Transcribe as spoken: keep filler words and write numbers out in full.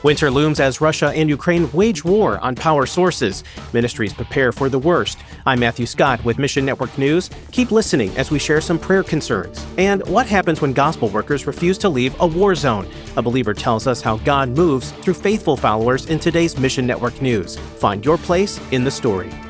Winter looms as Russia and Ukraine wage war on power sources. Ministries prepare for the worst. I'm Matthew Scott with Mission Network News. Keep listening as we share some prayer concerns. And what happens when gospel workers refuse to leave a war zone? A believer tells us how God moves through faithful followers in today's Mission Network News. Find your place in the story.